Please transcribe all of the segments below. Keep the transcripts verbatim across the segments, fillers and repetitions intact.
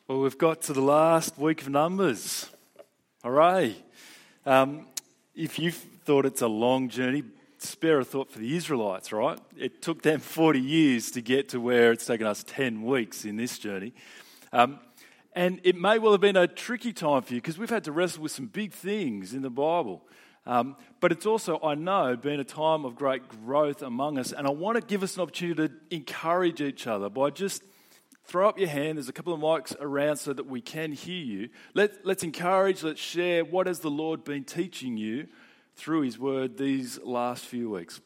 Well, we've got to the last week of Numbers. Hooray. Um, if you've thought it's a long journey, spare a thought for the Israelites, right? It took them forty years to get to where it's taken us ten weeks in this journey. Um, and it may well have been a tricky time for you because we've had to wrestle with some big things in the Bible. Um, but it's also, I know, been a time of great growth among us. And I want to give us an opportunity to encourage each other by just throw up your hand. There's a couple of mics around so that we can hear you. Let, let's encourage, let's share what has the Lord been teaching you through his word these last few weeks.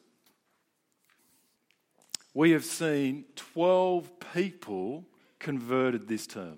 We have seen twelve people converted this term.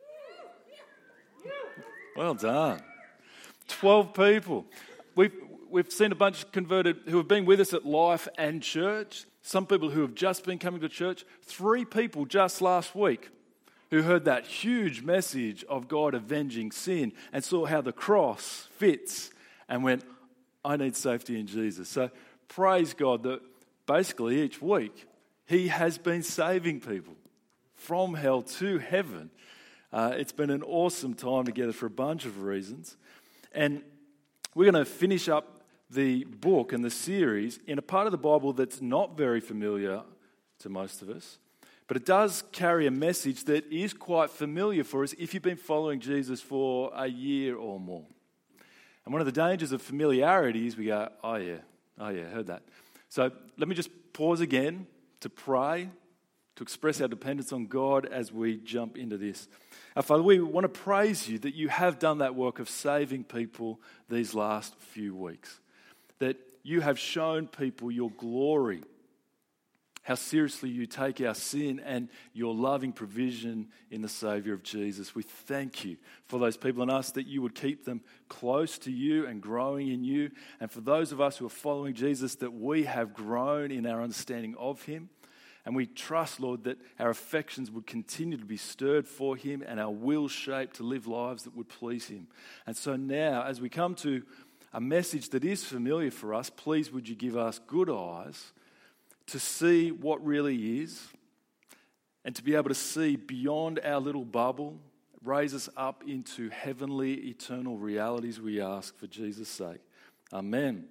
Well done. twelve people. We've, we've seen a bunch converted who have been with us at Life and Church. Some people who have just been coming to church. Three people just last week who heard that huge message of God avenging sin and saw how the cross fits and went, I need safety in Jesus. So praise God that basically each week he has been saving people from hell to heaven. Uh, it's been an awesome time together for a bunch of reasons. And we're going to finish up the book and the series in a part of the Bible that's not very familiar to most of us, but it does carry a message that is quite familiar for us if you've been following Jesus for a year or more. And one of the dangers of familiarity is we go, oh yeah, oh yeah, heard that. So let me just pause again to pray, to express our dependence on God as we jump into this. Our Father, we want to praise you that you have done that work of saving people these last few weeks, that you have shown people your glory, how seriously you take our sin and your loving provision in the Saviour of Jesus. We thank you for those people and us that you would keep them close to you and growing in you. And for those of us who are following Jesus, that we have grown in our understanding of him. And we trust, Lord, that our affections would continue to be stirred for him and our will shaped to live lives that would please him. And so now, as we come to a message that is familiar for us, please would you give us good eyes to see what really is and to be able to see beyond our little bubble, raise us up into heavenly, eternal realities, we ask for Jesus' sake. Amen.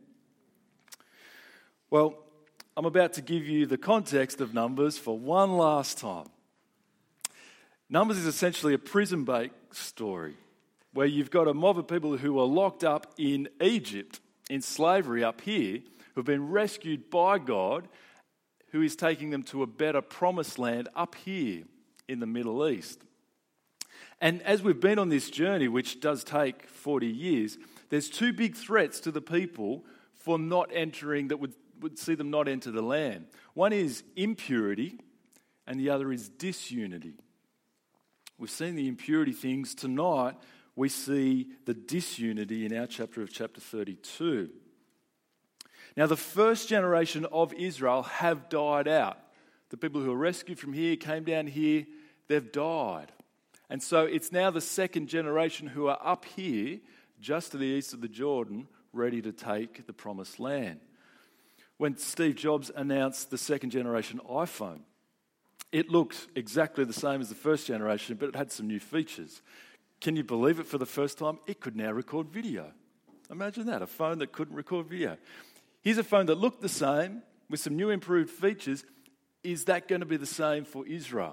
Well, I'm about to give you the context of Numbers for one last time. Numbers is essentially a prison break story where you've got a mob of people who are locked up in Egypt, in slavery up here, who have been rescued by God, who is taking them to a better promised land up here in the Middle East. And as we've been on this journey, which does take forty years, there's two big threats to the people for not entering, that would, would see them not enter the land. One is impurity, and the other is disunity. We've seen the impurity things. Tonight, we see the disunity in our chapter of chapter thirty-two. Now, the first generation of Israel have died out. The people who were rescued from here, came down here, they've died. And so it's now the second generation who are up here, just to the east of the Jordan, ready to take the promised land. When Steve Jobs announced the second generation iPhone, it looked exactly the same as the first generation, but it had some new features. Can you believe it? For the first time, it could now record video. Imagine that, a phone that couldn't record video. Here's a phone that looked the same with some new improved features. Is that going to be the same for Israel?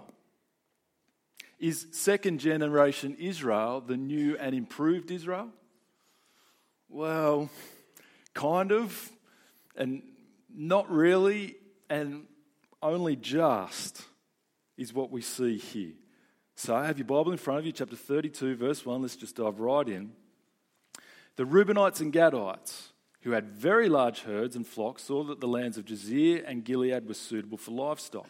Is second generation Israel the new and improved Israel? Well, kind of, and not really, and only just is what we see here. So I have your Bible in front of you, chapter thirty-two, verse one. Let's just dive right in. The Reubenites and Gadites, who had very large herds and flocks, saw that the lands of Jazer and Gilead were suitable for livestock.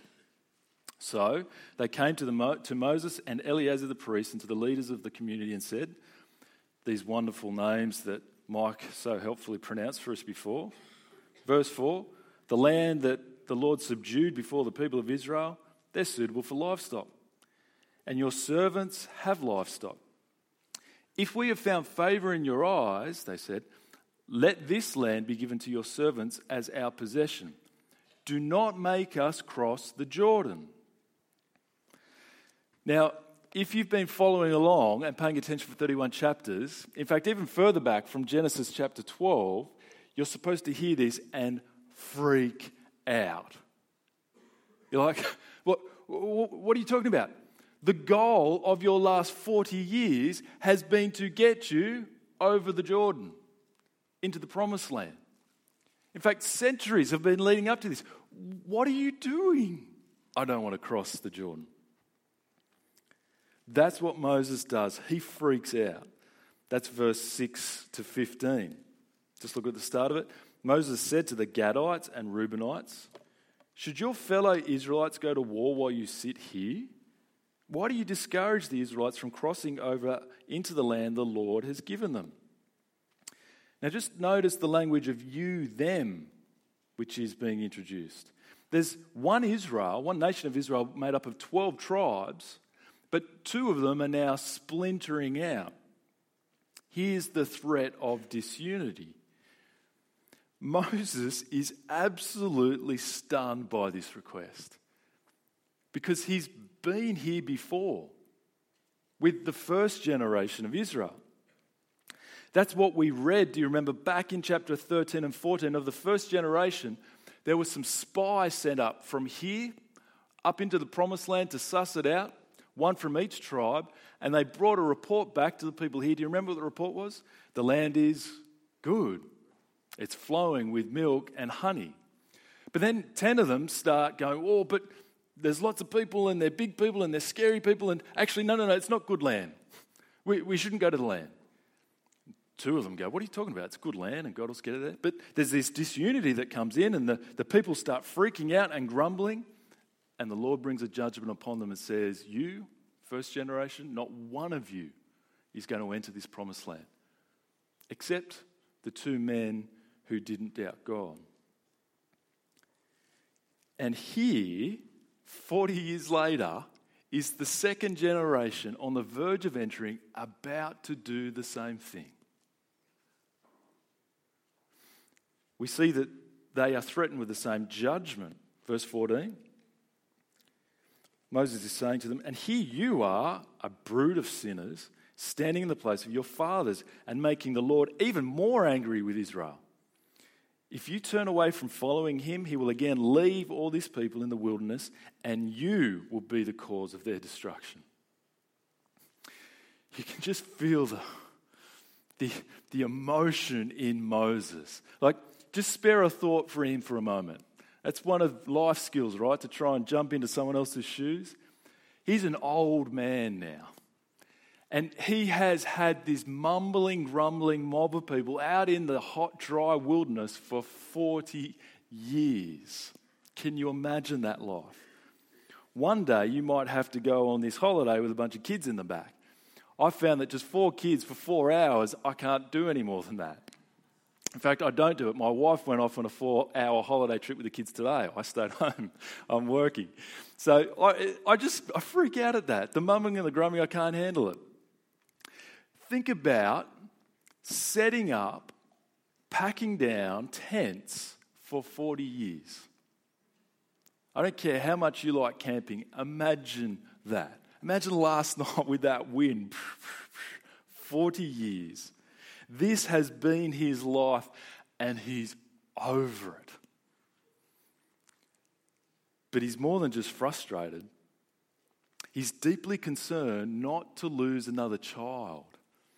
So they came to, the Mo- to Moses and Eleazar the priest and to the leaders of the community and said, these wonderful names that Mike so helpfully pronounced for us before. Verse four, the land that the Lord subdued before the people of Israel, they're suitable for livestock. And your servants have livestock. If we have found favor in your eyes, they said, let this land be given to your servants as our possession. Do not make us cross the Jordan. Now, if you've been following along and paying attention for thirty-one chapters, in fact, even further back from Genesis chapter twelve, you're supposed to hear this and freak out. You're like, what, what are you talking about? The goal of your last forty years has been to get you over the Jordan into the promised land. In fact, centuries have been leading up to this. What are you doing? I don't want to cross the Jordan. That's what Moses does. He freaks out. That's verse six to fifteen. Just look at the start of it. Moses said to the Gadites and Reubenites, "Should your fellow Israelites go to war while you sit here? Why do you discourage the Israelites from crossing over into the land the Lord has given them?" Now just notice the language of you, them, which is being introduced. There's one Israel, one nation of Israel made up of twelve tribes, but two of them are now splintering out. Here's the threat of disunity. Moses is absolutely stunned by this request because he's been here before with the first generation of Israel. That's what we read, do you remember, back in chapter thirteen and fourteen of the first generation. There were some spies sent up from here up into the promised land to suss it out, one from each tribe, and they brought a report back to the people here. Do you remember what the report was? The land is good. It's flowing with milk and honey. But then ten of them start going, oh, but there's lots of people and they're big people and they're scary people, and actually, no, no, no, it's not good land. We, we shouldn't go to the land. Two of them go, what are you talking about? It's good land and God will get it there. But there's this disunity that comes in, and the, the people start freaking out and grumbling, and the Lord brings a judgment upon them and says, you, first generation, not one of you is going to enter this promised land, except the two men who didn't doubt God. And here, forty years later, is the second generation on the verge of entering, about to do the same thing. We see that they are threatened with the same judgment. Verse fourteen. Moses is saying to them, and here you are, a brood of sinners, standing in the place of your fathers and making the Lord even more angry with Israel. If you turn away from following him, he will again leave all these people in the wilderness, and you will be the cause of their destruction. You can just feel the, the, the emotion in Moses. Like, just spare a thought for him for a moment. That's one of life skills, right? To try and jump into someone else's shoes. He's an old man now. And he has had this mumbling, grumbling mob of people out in the hot, dry wilderness for forty years. Can you imagine that life? One day you might have to go on this holiday with a bunch of kids in the back. I found that just four kids for four hours, I can't do any more than that. In fact, I don't do it. My wife went off on a four-hour holiday trip with the kids today. I stayed home. I'm working. So I, I just I freak out at that. The mumbling and the grumbling, I can't handle it. Think about setting up, packing down tents for forty years. I don't care how much you like camping. Imagine that. Imagine last night with that wind. forty years. This has been his life, and he's over it. But he's more than just frustrated. He's deeply concerned not to lose another child.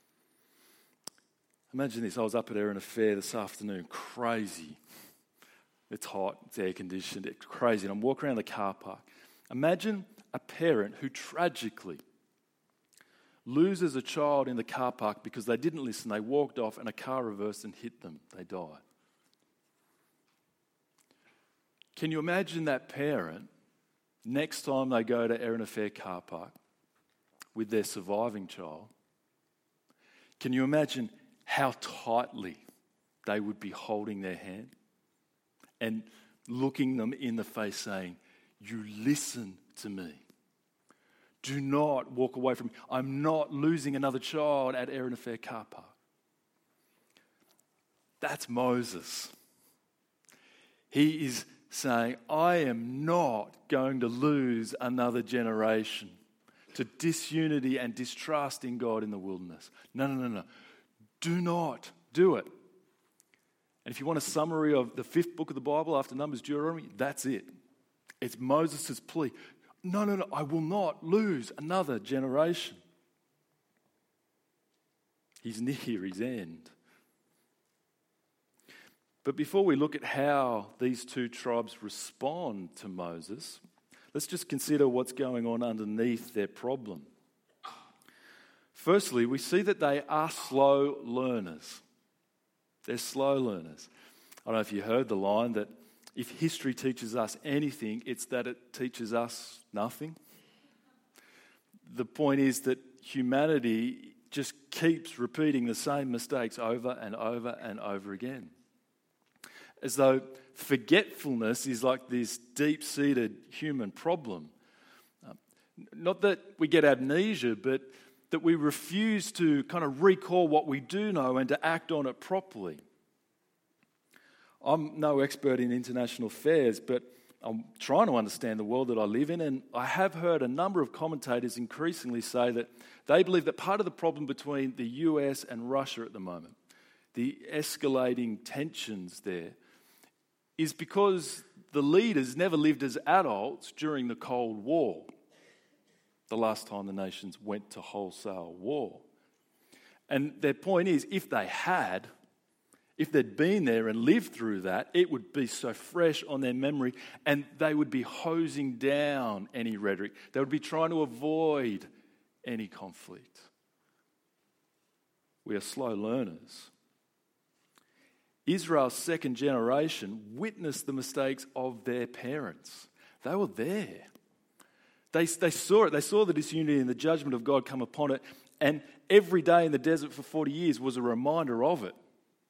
Imagine this. I was up at Erina Fair this afternoon. Crazy. It's hot. It's air conditioned. It's crazy. And I'm walking around the car park. Imagine a parent who tragically loses a child in the car park because they didn't listen. They walked off and a car reversed and hit them. They died. Can you imagine that parent next time they go to Erina Fair car park with their surviving child? Can you imagine how tightly they would be holding their hand and looking them in the face saying, you listen to me. Do not walk away from me. I'm not losing another child at Erina Fair car park. That's Moses. He is saying, I am not going to lose another generation to disunity and distrust in God in the wilderness. No, no, no, no. Do not do it. And if you want a summary of the fifth book of the Bible after Numbers, Deuteronomy, that's it. It's Moses' plea. No, no, no, I will not lose another generation. He's near his end. But before we look at how these two tribes respond to Moses, let's just consider what's going on underneath their problem. Firstly, we see that they are slow learners. They're slow learners. I don't know if you heard the line that if history teaches us anything, it's that it teaches us nothing. The point is that humanity just keeps repeating the same mistakes over and over and over again. As though forgetfulness is like this deep-seated human problem. Um, not that we get amnesia, but that we refuse to kind of recall what we do know and to act on it properly. I'm no expert in international affairs, but I'm trying to understand the world that I live in, and I have heard a number of commentators increasingly say that they believe that part of the problem between the U S and Russia at the moment, the escalating tensions there, is because the leaders never lived as adults during the Cold War, the last time the nations went to wholesale war. And their point is, if they had, if they'd been there and lived through that, it would be so fresh on their memory, and they would be hosing down any rhetoric. They would be trying to avoid any conflict. We are slow learners. Israel's second generation witnessed the mistakes of their parents. They were there. They, they saw it. They saw the disunity and the judgment of God come upon it. And every day in the desert for forty years was a reminder of it.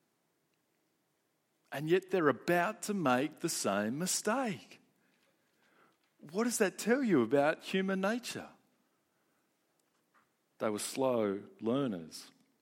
And yet they're about to make the same mistake. What does that tell you about human nature? They were slow learners.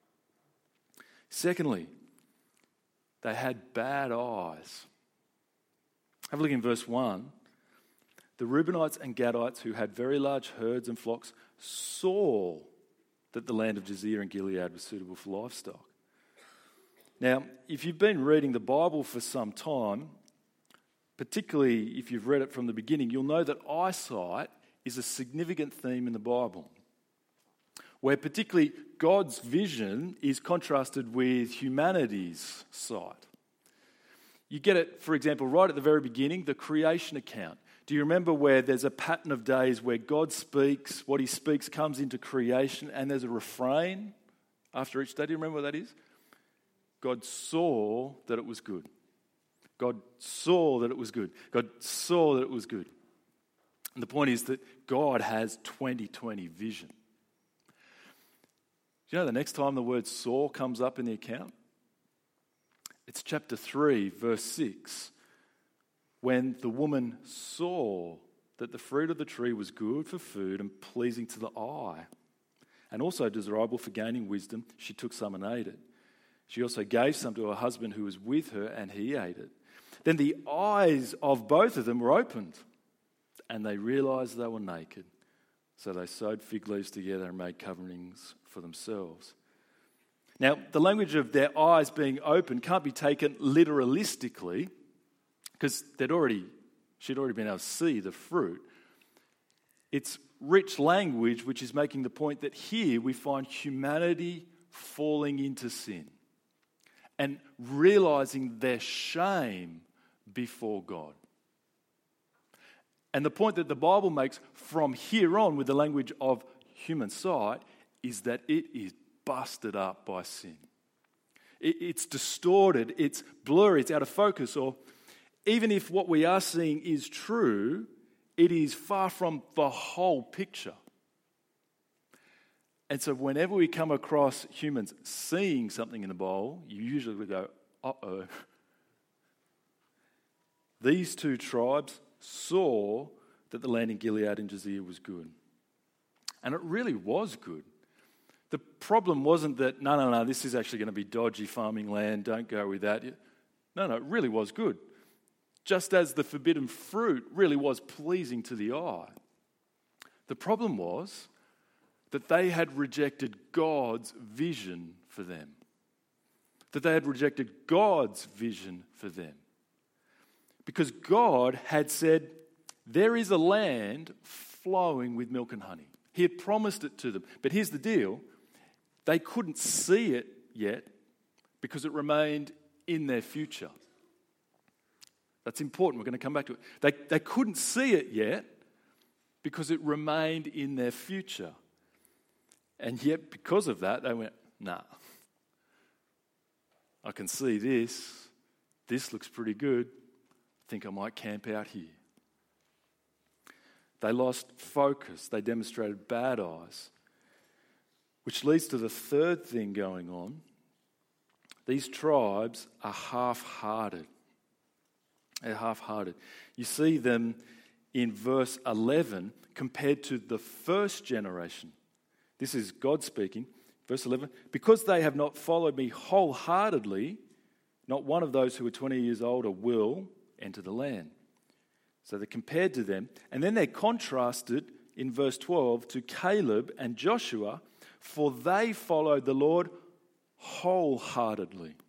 Secondly, they had bad eyes. Have a look in verse one. The Reubenites and Gadites, who had very large herds and flocks, saw that the land of Jazeera and Gilead was suitable for livestock. Now, if you've been reading the Bible for some time, particularly if you've read it from the beginning, you'll know that eyesight is a significant theme in the Bible, where particularly God's vision is contrasted with humanity's sight. You get it, for example, right at the very beginning, the creation account. Do you remember where there's a pattern of days where God speaks, what he speaks comes into creation, and there's a refrain after each day? Do you remember what that is? God saw that it was good. God saw that it was good. God saw that it was good. And the point is that God has twenty twenty vision. Do you know the next time the word saw comes up in the account? It's chapter three, verse six. When the woman saw that the fruit of the tree was good for food and pleasing to the eye, and also desirable for gaining wisdom, she took some and ate it. She also gave some to her husband who was with her, and he ate it. Then the eyes of both of them were opened, and they realized they were naked. So they sewed fig leaves together and made coverings for themselves. Now, the language of their eyes being open can't be taken literalistically, because they'd already, she'd already been able to see the fruit. It's rich language which is making the point that here we find humanity falling into sin and realizing their shame before God. And the point that the Bible makes from here on with the language of human sight is that it is busted up by sin. It, it's distorted, it's blurry, it's out of focus, or even if what we are seeing is true, it is far from the whole picture. And so whenever we come across humans seeing something in the Bible, you usually go, uh-oh. These two tribes saw that the land in Gilead and Jazeera was good. And it really was good. The problem wasn't that, no, no, no, this is actually going to be dodgy farming land, don't go with that. No, no, it really was good. Just as the forbidden fruit really was pleasing to the eye. The problem was that they had rejected God's vision for them. That they had rejected God's vision for them. Because God had said, there is a land flowing with milk and honey. He had promised it to them. But here's the deal. They couldn't see it yet because it remained in their future. That's important. We're going to come back to it. They, they couldn't see it yet because it remained in their future. And yet, because of that, they went, nah, I can see this. This looks pretty good. I think I might camp out here. They lost focus. They demonstrated bad eyes. Which leads to the third thing going on. These tribes are half-hearted. They're half-hearted. You see them in verse eleven compared to the first generation. This is God speaking. Verse eleven, because they have not followed me wholeheartedly, not one of those who are twenty years older will enter the land. So they're compared to them. And then they're contrasted in verse twelve to Caleb and Joshua, for they followed the Lord wholeheartedly.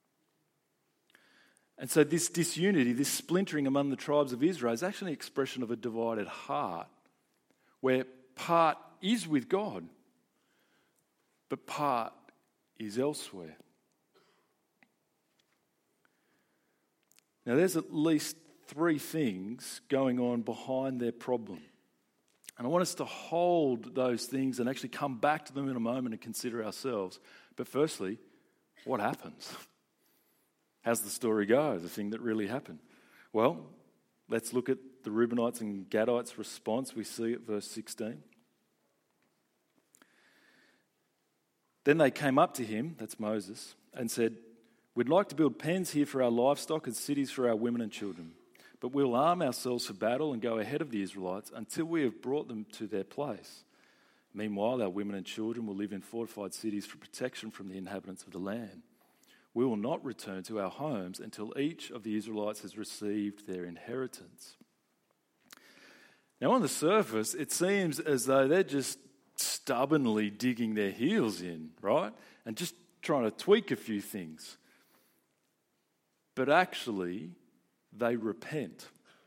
And so this disunity, this splintering among the tribes of Israel is actually an expression of a divided heart, where part is with God, but part is elsewhere. Now there's at least three things going on behind their problem. And I want us to hold those things and actually come back to them in a moment and consider ourselves. But firstly, what happens? How's the story go? The thing that really happened. Well, let's look at the Reubenites and Gadites' response. We see it, verse sixteen. Then they came up to him, that's Moses, and said, we'd like to build pens here for our livestock and cities for our women and children. But we'll arm ourselves for battle and go ahead of the Israelites until we have brought them to their place. Meanwhile, our women and children will live in fortified cities for protection from the inhabitants of the land. We will not return to our homes until each of the Israelites has received their inheritance. Now, on the surface, it seems as though they're just stubbornly digging their heels in, right? And just trying to tweak a few things. But actually, they repent.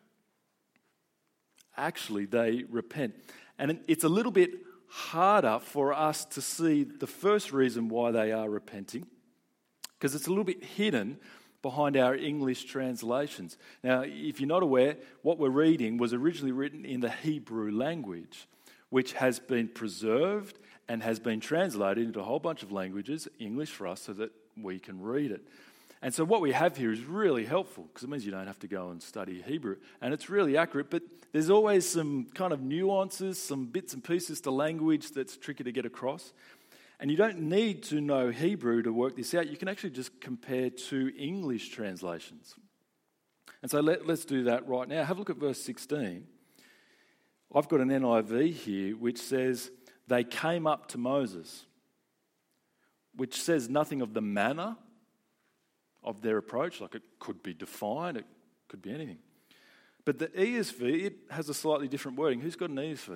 Actually, they repent. And it's a little bit harder for us to see the first reason why they are repenting, because it's a little bit hidden behind our English translations. Now, if you're not aware, what we're reading was originally written in the Hebrew language, which has been preserved and has been translated into a whole bunch of languages, English for us, so that we can read it. And so what we have here is really helpful, because it means you don't have to go and study Hebrew. And it's really accurate, but there's always some kind of nuances, some bits and pieces to language that's tricky to get across. And you don't need to know Hebrew to work this out. You can actually just compare two English translations. And so let, let's do that right now. Have a look at verse sixteen. I've got an N I V here which says, they came up to Moses, which says nothing of the manner of their approach. Like, it could be defined, it could be anything. But the E S V, it has a slightly different wording. Who's got an E S V?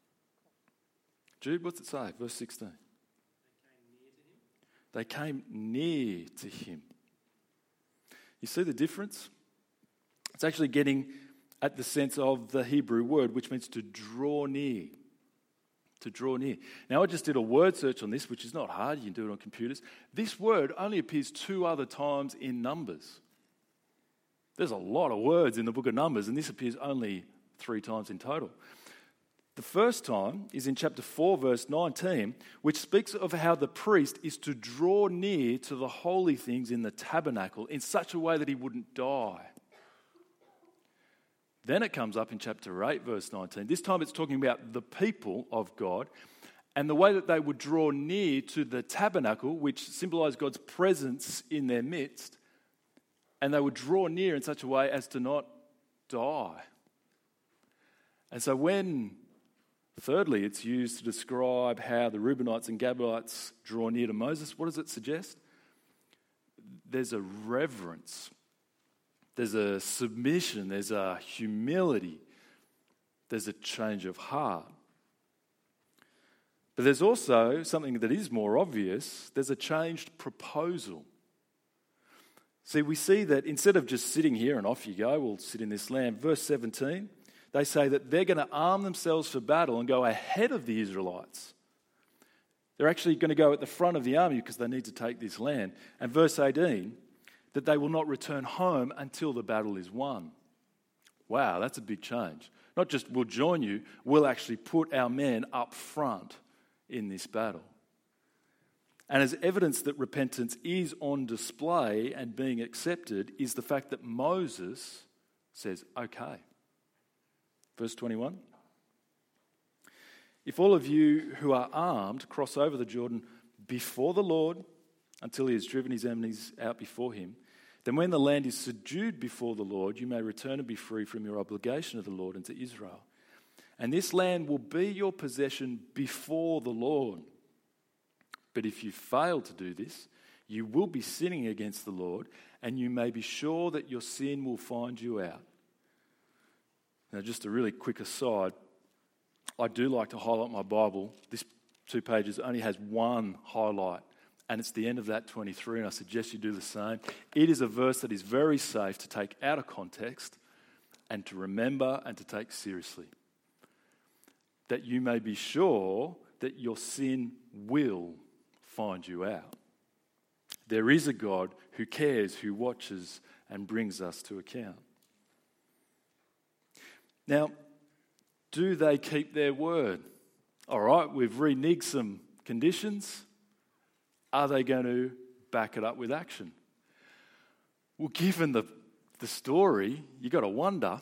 Jude, what's it say? Verse sixteen. They came near to him. You see the difference? It's actually getting at the sense of the Hebrew word, which means to draw near. To draw near. Now, I just did a word search on this, which is not hard. You can do it on computers. This word only appears two other times in Numbers. There's a lot of words in the book of Numbers, and this appears only three times in total. The first time is in chapter four, verse nineteen, which speaks of how the priest is to draw near to the holy things in the tabernacle in such a way that he wouldn't die. Then it comes up in chapter eight, verse nineteen. This time it's talking about the people of God and the way that they would draw near to the tabernacle, which symbolized God's presence in their midst, and they would draw near in such a way as to not die. And so when, thirdly, it's used to describe how the Reubenites and Gadites draw near to Moses, what does it suggest? There's a reverence. There's a submission, there's a humility, there's a change of heart. But there's also something that is more obvious. There's a changed proposal. See, we see that instead of just sitting here and off you go, we'll sit in this land. Verse seventeen, they say that they're going to arm themselves for battle and go ahead of the Israelites. They're actually going to go at the front of the army because they need to take this land. And verse eighteen, that they will not return home until the battle is won. Wow, that's a big change. Not just we'll join you, we'll actually put our men up front in this battle. And as evidence that repentance is on display and being accepted is the fact that Moses says, okay. Verse twenty-one. If all of you who are armed cross over the Jordan before the Lord until he has driven his enemies out before him, then when the land is subdued before the Lord, you may return and be free from your obligation to the Lord and to Israel. And this land will be your possession before the Lord. But if you fail to do this, you will be sinning against the Lord, and you may be sure that your sin will find you out. Now, just a really quick aside, I do like to highlight my Bible. This two pages only has one highlight, and it's the end of that twenty-three, and I suggest you do the same. It is a verse that is very safe to take out of context and to remember and to take seriously. That you may be sure that your sin will find you out. There is a God who cares, who watches, and brings us to account. Now, do they keep their word? All right, we've reneged some conditions. Are they going to back it up with action? Well, given the, the story, you've got to wonder.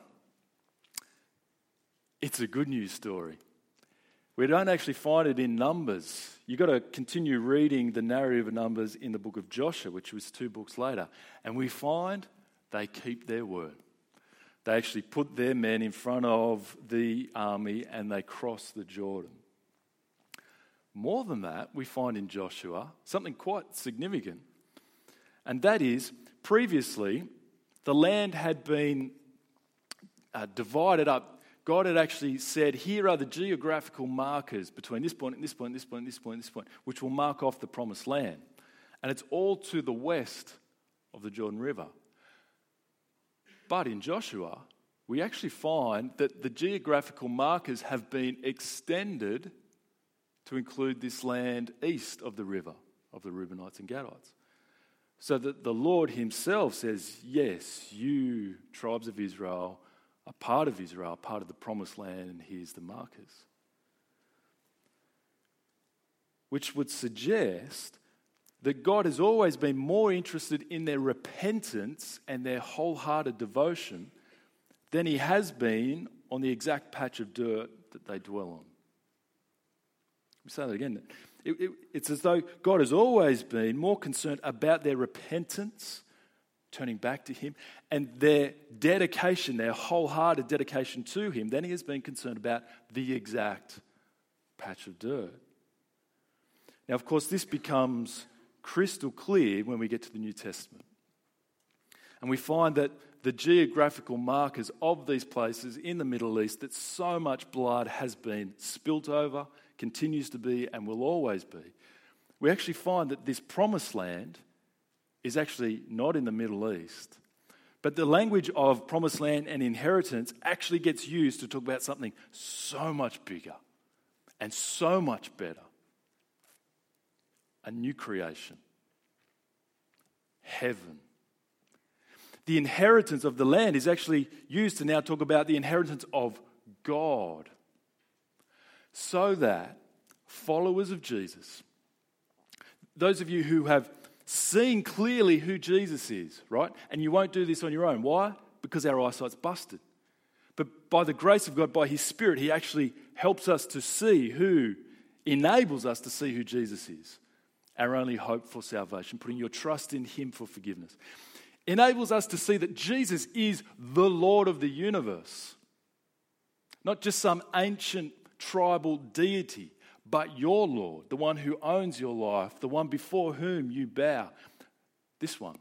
It's a good news story. We don't actually find it in Numbers. You've got to continue reading the narrative of Numbers in the book of Joshua, which was two books later. And we find they keep their word. They actually put their men in front of the army and they cross the Jordan. More than that, we find in Joshua something quite significant. And that is, previously, the land had been uh, divided up. God had actually said, here are the geographical markers between this point and this point, this point, this point, this point, which will mark off the promised land. And it's all to the west of the Jordan River. But in Joshua, we actually find that the geographical markers have been extended to include this land east of the river, of the Reubenites and Gadites. So that the Lord himself says, yes, you, tribes of Israel, are part of Israel, part of the promised land, and here's the markers. Which would suggest that God has always been more interested in their repentance and their wholehearted devotion than he has been on the exact patch of dirt that they dwell on. Let me say that again. It, it, it's as though God has always been more concerned about their repentance, turning back to him, and their dedication, their wholehearted dedication to him, than he has been concerned about the exact patch of dirt. Now, of course, this becomes crystal clear when we get to the New Testament. And we find that the geographical markers of these places in the Middle East, that so much blood has been spilt over, continues to be, and will always be. We actually find that this promised land is actually not in the Middle East. But the language of promised land and inheritance actually gets used to talk about something so much bigger and so much better. A new creation. Heaven. The inheritance of the land is actually used to now talk about the inheritance of God. So that followers of Jesus, those of you who have seen clearly who Jesus is, right? And you won't do this on your own. Why? Because our eyesight's busted. But by the grace of God, by his Spirit, he actually helps us to see who, enables us to see who Jesus is. Our only hope for salvation, putting your trust in him for forgiveness. Enables us to see that Jesus is the Lord of the universe. Not just some ancient tribal deity, but your Lord, the one who owns your life, the one before whom you bow. This one.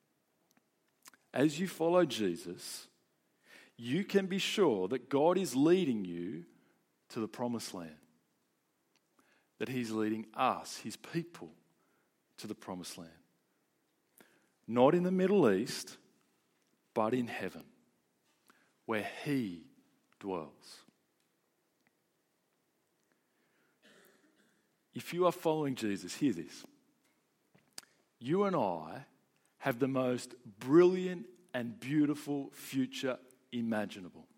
As you follow Jesus, you can be sure that God is leading you to the promised land. that he's leading us, his people, to the promised land. Not in the Middle East, but in heaven, where he dwells. If you are following Jesus, hear this. You and I have the most brilliant and beautiful future imaginable.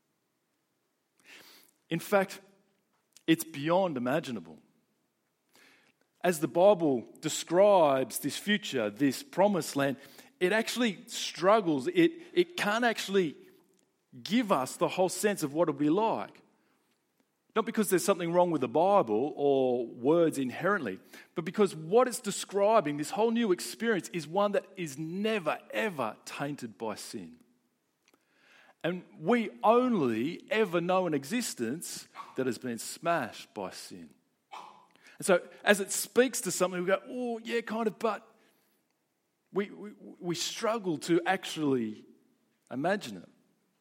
In fact, it's beyond imaginable. As the Bible describes this future, this promised land, it actually struggles. It, it can't actually give us the whole sense of what it'll be like. Not because there's something wrong with the Bible or words inherently, but because what it's describing, this whole new experience, is one that is never, ever tainted by sin. And we only ever know an existence that has been smashed by sin. And so as it speaks to something, we go, oh, yeah, kind of, but we, we, we struggle to actually imagine it.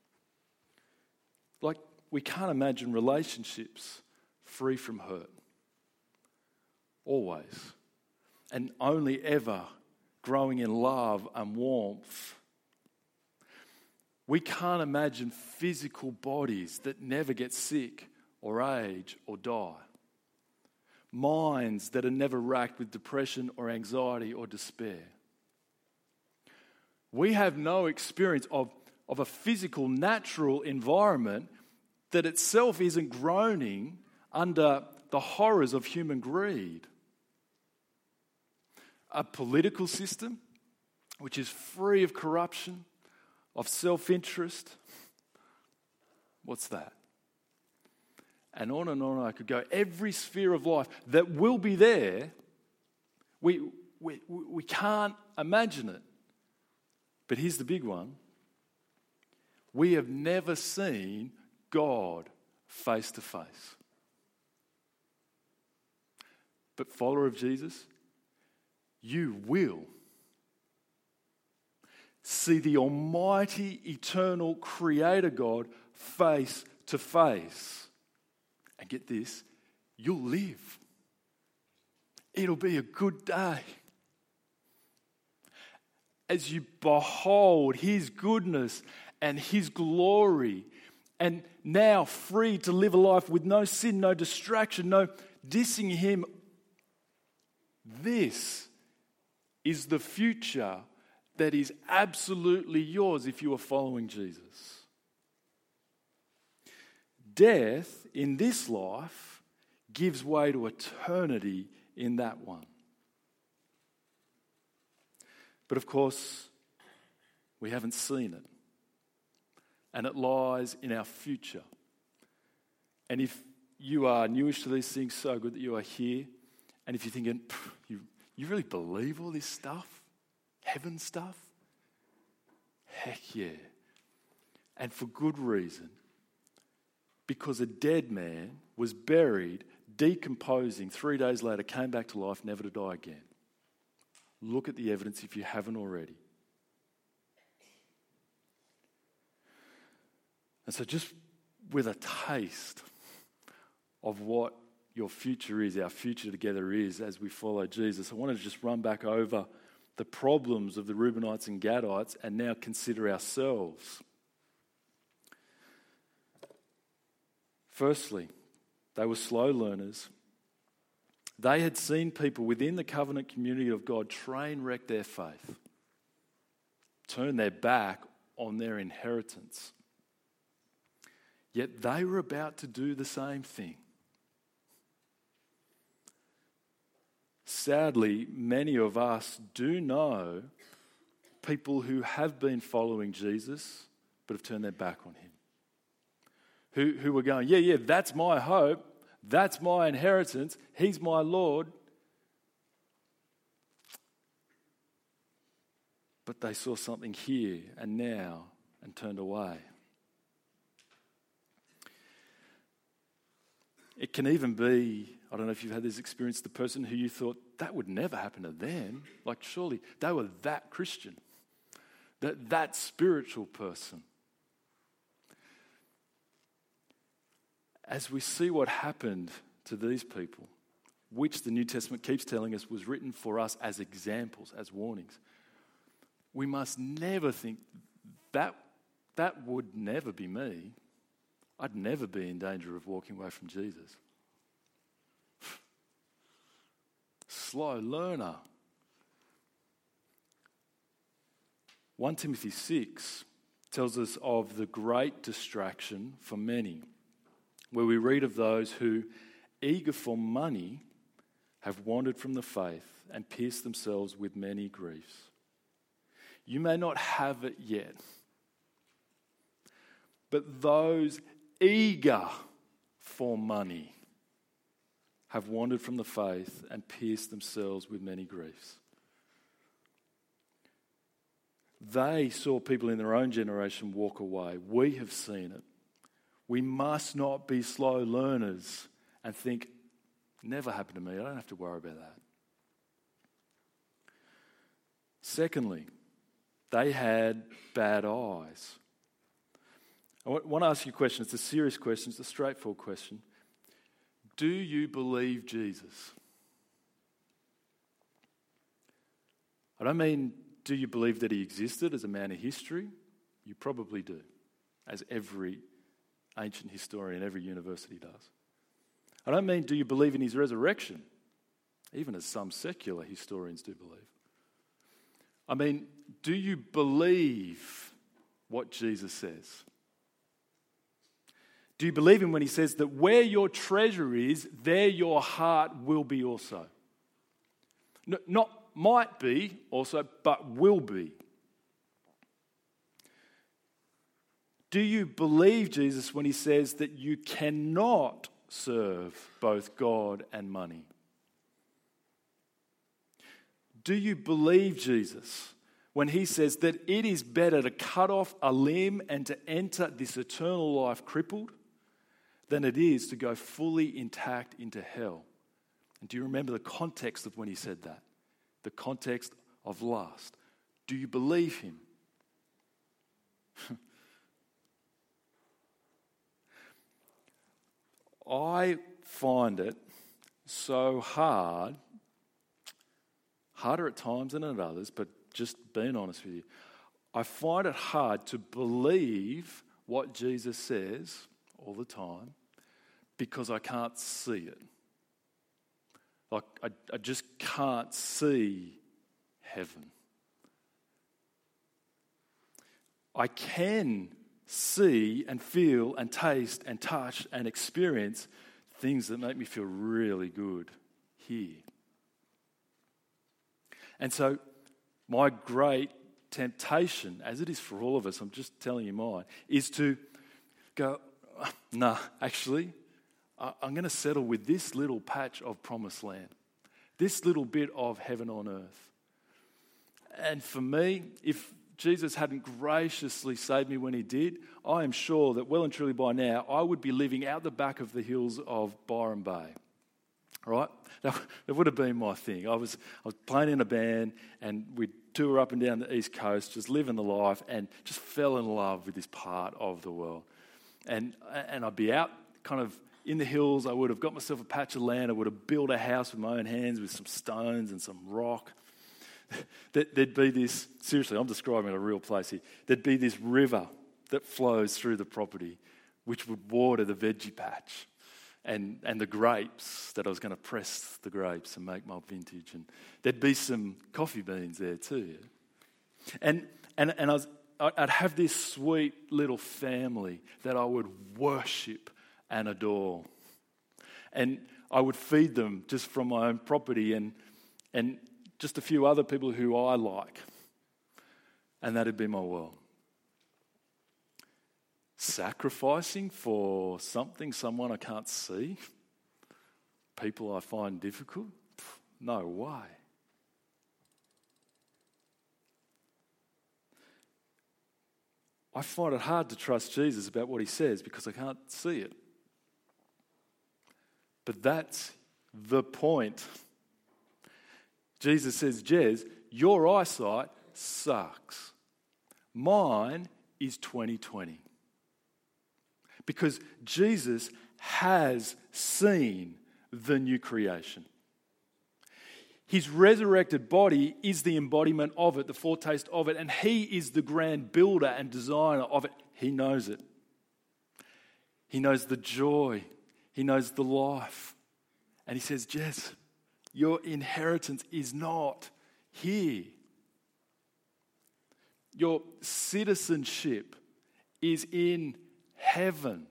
Like, we can't imagine relationships free from hurt. Always. And only ever growing in love and warmth. We can't imagine physical bodies that never get sick or age or die. Minds that are never racked with depression or anxiety or despair. We have no experience of, of a physical, natural environment that itself isn't groaning under the horrors of human greed. A political system which is free of corruption, of self-interest. What's that? And on and on I could go. Every sphere of life that will be there, we, we, we can't imagine it. But here's the big one. We have never seen God face to face. But follower of Jesus, you will see the almighty, eternal Creator God face to face. And get this, you'll live. It'll be a good day. As you behold his goodness and his glory, and now free to live a life with no sin, no distraction, no dissing him. This is the future that is absolutely yours if you are following Jesus. Death in this life gives way to eternity in that one. But of course, we haven't seen it. And it lies in our future. And if you are newish to these things, so good that you are here. And if you're thinking, you, you really believe all this stuff? Heaven stuff? Heck yeah. And for good reason. Because a dead man was buried, decomposing, three days later came back to life, never to die again. Look at the evidence if you haven't already. And so just with a taste of what your future is, our future together is as we follow Jesus, I want to just run back over the problems of the Reubenites and Gadites and now consider ourselves. Firstly, they were slow learners. They had seen people within the covenant community of God train wreck their faith, turn their back on their inheritance. Yet they were about to do the same thing. Sadly, many of us do know people who have been following Jesus but have turned their back on him. Who, who were going, yeah, yeah, that's my hope. That's my inheritance. He's my Lord. But they saw something here and now and turned away. It can even be, I don't know if you've had this experience, the person who you thought that would never happen to them. Like surely they were that Christian, that, that spiritual person. As we see what happened to these people, which the New Testament keeps telling us was written for us as examples, as warnings. We must never think that that would never be me. I'd never be in danger of walking away from Jesus. Slow learner. First Timothy six tells us of the great distraction for many, where we read of those who, eager for money, have wandered from the faith and pierced themselves with many griefs. You may not have it yet, but those eager for money have wandered from the faith and pierced themselves with many griefs. They saw people in their own generation walk away. We have seen it. We must not be slow learners and think, never happened to me, I don't have to worry about that. Secondly, they had bad eyes. I want to ask you a question. It's a serious question. It's a straightforward question. Do you believe Jesus? I don't mean, do you believe that he existed as a man of history? You probably do, as every ancient historian, every university does. I don't mean, do you believe in his resurrection? Even as some secular historians do believe. I mean, do you believe what Jesus says? Do you believe him when he says that where your treasure is, there your heart will be also? No, not might be also, but will be. Do you believe Jesus when he says that you cannot serve both God and money? Do you believe Jesus when he says that it is better to cut off a limb and to enter this eternal life crippled than it is to go fully intact into hell? And do you remember the context of when he said that? The context of lust. Do you believe him? I find it so hard, harder at times than at others, but just being honest with you, I find it hard to believe what Jesus says all the time because I can't see it. Like, I, I just can't see heaven. I can see and feel and taste and touch and experience things that make me feel really good here. And so my great temptation, as it is for all of us, I'm just telling you mine, is to go, nah, actually, I'm going to settle with this little patch of promised land, this little bit of heaven on earth. And for me, if Jesus hadn't graciously saved me when he did, I am sure that well and truly by now, I would be living out the back of the hills of Byron Bay. Right? That, that would have been my thing. I was I was playing in a band and we'd tour up and down the East Coast, just living the life, and just fell in love with this part of the world. And and I'd be out kind of in the hills. I would have got myself a patch of land. I would have built a house with my own hands with some stones and some rock. There'd be this, seriously, I'm describing a real place here. There'd be this river that flows through the property, which would water the veggie patch and, and the grapes that I was going to press the grapes and make my vintage. And there'd be some coffee beans there too. Yeah? And and and I was, I'd have this sweet little family that I would worship and adore. And I would feed them just from my own property and and just a few other people who I like. And that'd be my world. Sacrificing for something, someone I can't see, people I find difficult? No way. I find it hard to trust Jesus about what he says because I can't see it. But that's the point. Jesus says, Jez, your eyesight sucks. Mine is twenty twenty. Because Jesus has seen the new creation. His resurrected body is the embodiment of it, the foretaste of it, and he is the grand builder and designer of it. He knows it. He knows the joy. He knows the life. And he says, Jess, your inheritance is not here. Your citizenship is in heaven.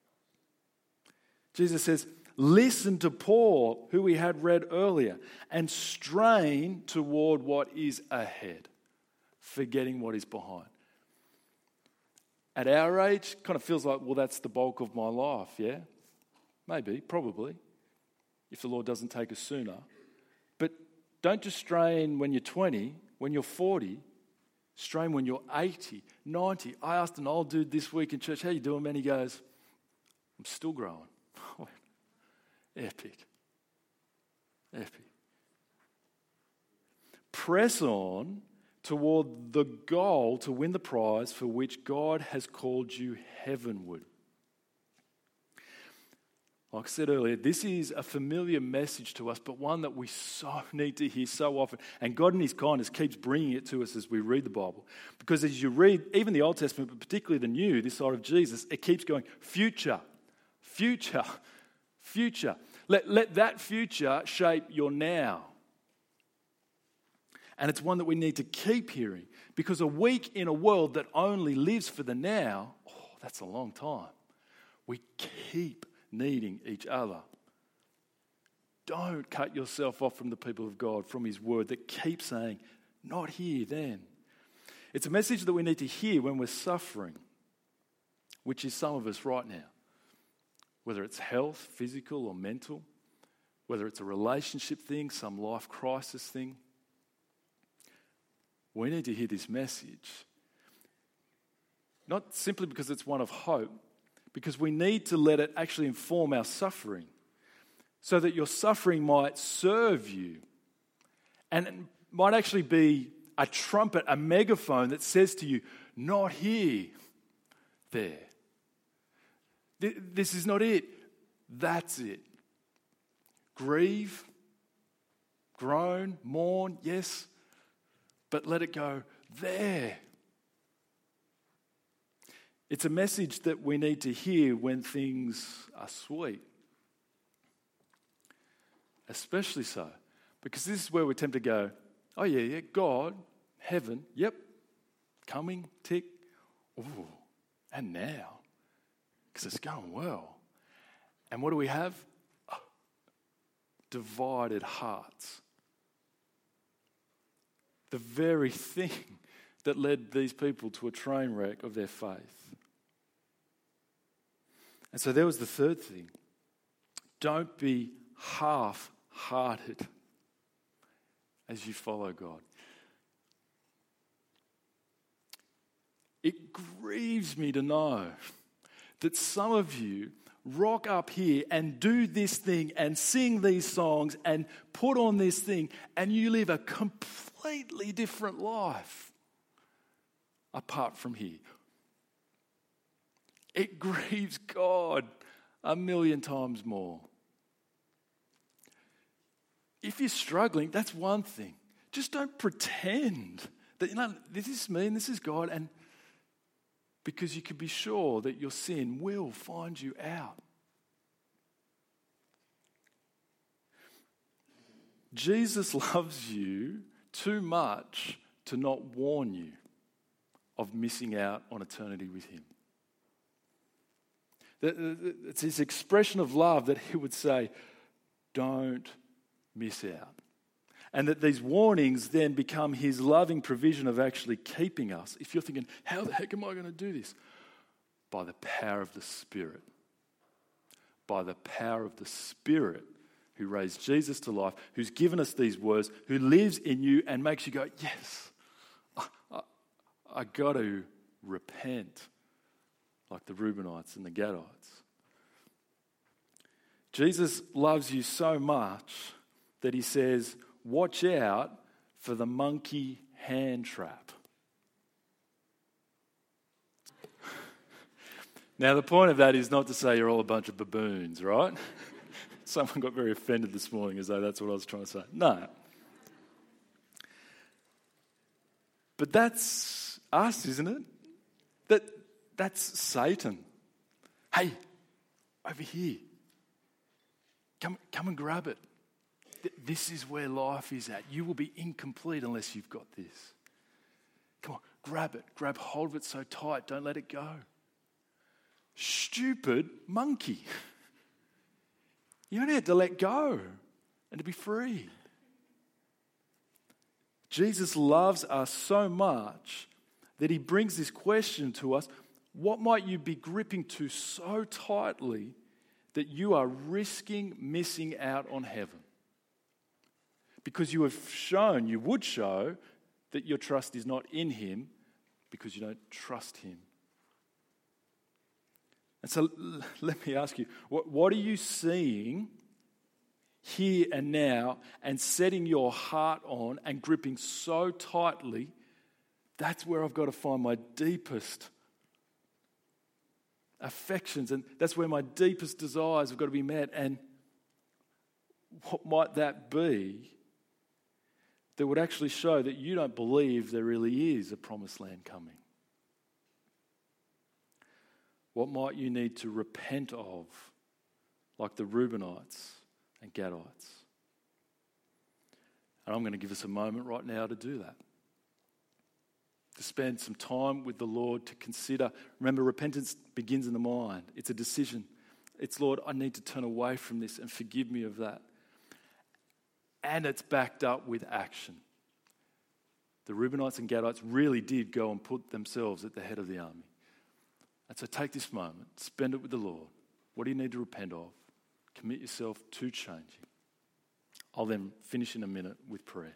Jesus says, listen to Paul, who we had read earlier, and strain toward what is ahead, forgetting what is behind. At our age, kind of feels like, well, that's the bulk of my life, yeah? Maybe, probably, if the Lord doesn't take us sooner. But don't just strain when you're twenty, when you're forty, strain when you're eighty, ninety. I asked an old dude this week in church, how you doing, man? He goes, I'm still growing. Epic. Epic. Press on toward the goal to win the prize for which God has called you heavenward. Like I said earlier, this is a familiar message to us, but one that we so need to hear so often. And God in his kindness keeps bringing it to us as we read the Bible. Because as you read even the Old Testament, but particularly the New, this side of Jesus, it keeps going, future, future, future. Let, let that future shape your now. And it's one that we need to keep hearing, because a week in a world that only lives for the now, oh, that's a long time. We keep needing each other. Don't cut yourself off from the people of God, from his word that keeps saying, not here, then. It's a message that we need to hear when we're suffering, which is some of us right now. Whether it's health, physical or mental, whether it's a relationship thing, some life crisis thing. We need to hear this message. Not simply because it's one of hope, because we need to let it actually inform our suffering, so that your suffering might serve you and it might actually be a trumpet, a megaphone that says to you, not here, there. This is not it. That's it. Grieve, groan, mourn, yes, but let it go there. It's a message that we need to hear when things are sweet. Especially so, because this is where we're tempted to go, oh yeah, yeah, God, heaven, yep, coming, tick, ooh, and now, because it's going well. And what do we have? Oh, divided hearts. The very thing that led these people to a train wreck of their faith. And so there was the third thing. Don't be half-hearted as you follow God. It grieves me to know that some of you rock up here and do this thing and sing these songs and put on this thing, and you live a completely different life apart from here. It grieves God a million times more. If you're struggling, that's one thing. Just don't pretend that, you know, this is me and this is God, and because you can be sure that your sin will find you out. Jesus loves you too much to not warn you of missing out on eternity with him. It's his expression of love that he would say, don't miss out. And that these warnings then become his loving provision of actually keeping us. If you're thinking, how the heck am I going to do this? By the power of the Spirit. By the power of the Spirit who raised Jesus to life, who's given us these words, who lives in you and makes you go, yes, I, I, I got to repent, like the Reubenites and the Gadites. Jesus loves you so much that he says, watch out for the monkey hand trap. Now, the point of that is not to say you're all a bunch of baboons, right? Someone got very offended this morning as though that's what I was trying to say. No. But that's us, isn't it? That, that's Satan. Hey, over here. Come, come and grab it. Th- This is where life is at. You will be incomplete unless you've got this. Come on, grab it. Grab hold of it so tight. Don't let it go. Stupid monkey. You only had to let go and to be free. Jesus loves us so much that he brings this question to us. What might you be gripping to so tightly that you are risking missing out on heaven? Because you have shown, you would show, that your trust is not in him because you don't trust him. And so l- let me ask you, what, what are you seeing here and now and setting your heart on and gripping so tightly? That's where I've got to find my deepest affections, and that's where my deepest desires have got to be met. And what might that be that would actually show that you don't believe there really is a promised land coming? What might you need to repent of, like the Reubenites and Gadites? And I'm going to give us a moment right now to do that. To spend some time with the Lord, to consider. Remember, repentance begins in the mind. It's a decision. It's, Lord, I need to turn away from this and forgive me of that. And it's backed up with action. The Reubenites and Gadites really did go and put themselves at the head of the army. And so take this moment, spend it with the Lord. What do you need to repent of? Commit yourself to changing. I'll then finish in a minute with prayer.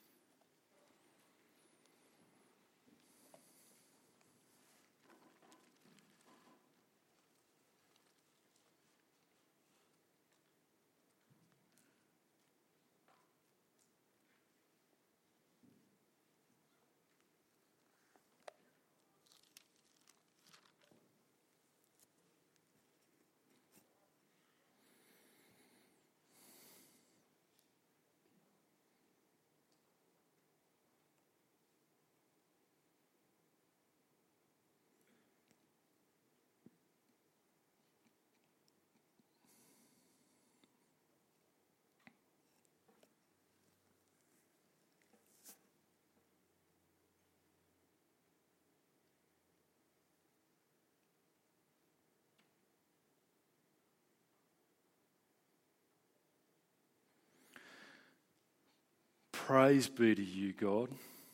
Praise be to you, God,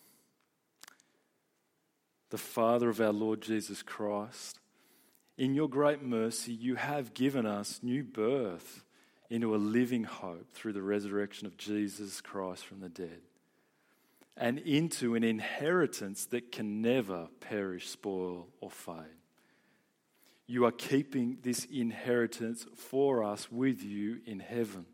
the Father of our Lord Jesus Christ. In your great mercy, you have given us new birth into a living hope through the resurrection of Jesus Christ from the dead, and into an inheritance that can never perish, spoil, or fade. You are keeping this inheritance for us with you in heaven.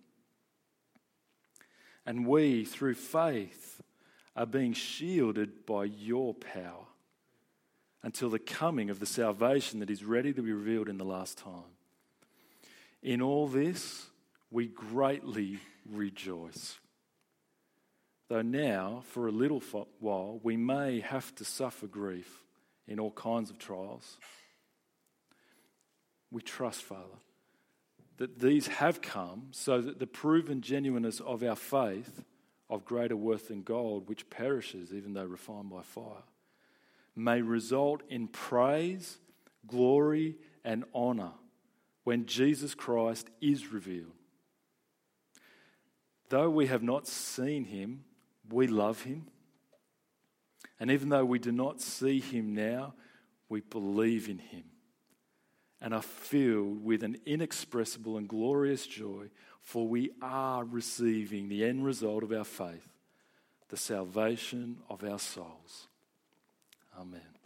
And we, through faith, are being shielded by your power until the coming of the salvation that is ready to be revealed in the last time. In all this, we greatly rejoice. Though now, for a little while, we may have to suffer grief in all kinds of trials. We trust, Father, that these have come so that the proven genuineness of our faith, of greater worth than gold, which perishes even though refined by fire, may result in praise, glory, and honour when Jesus Christ is revealed. Though we have not seen him, we love him. And even though we do not see him now, we believe in him and are filled with an inexpressible and glorious joy, for we are receiving the end result of our faith, the salvation of our souls. Amen.